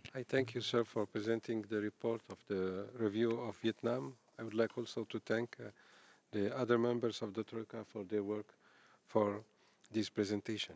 I thank you, sir, for presenting the report of the review of Vietnam. I would like also to thank the other members of the Troika for their work for this presentation.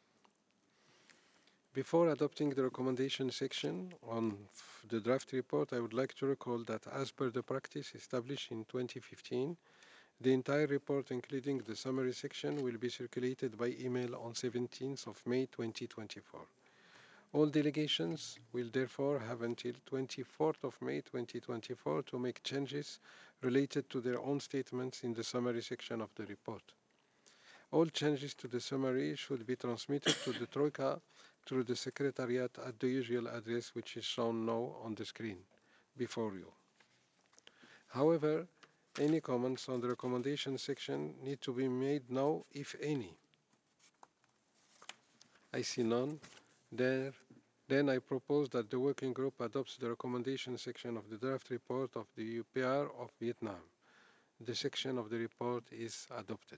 Before adopting the recommendation section on the draft report, I would like to recall that as per the practice established in 2015, the entire report, including the summary section, will be circulated by email on 17th of May 2024. All delegations will therefore have until 24th of May 2024 to make changes related to their own statements in the summary section of the report. All changes to the summary should be transmitted to the Troika through the Secretariat at the usual address which is shown now on the screen before you. However, any comments on the recommendation section need to be made now, if any. I see none. Then I propose that the working group adopts the recommendation section of the draft report of the UPR of Vietnam. The section of the report is adopted.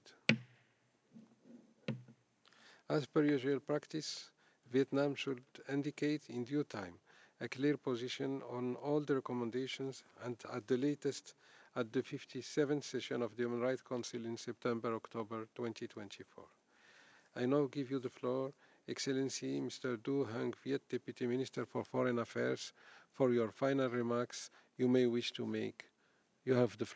As per usual practice, Vietnam should indicate in due time a clear position on all the recommendations and at the latest at the 57th session of the Human Rights Council in September-October 2024. I now give you the floor, Excellency Mr. Du Hang Viet, Deputy Minister for Foreign Affairs, for your final remarks you may wish to make. You have the floor.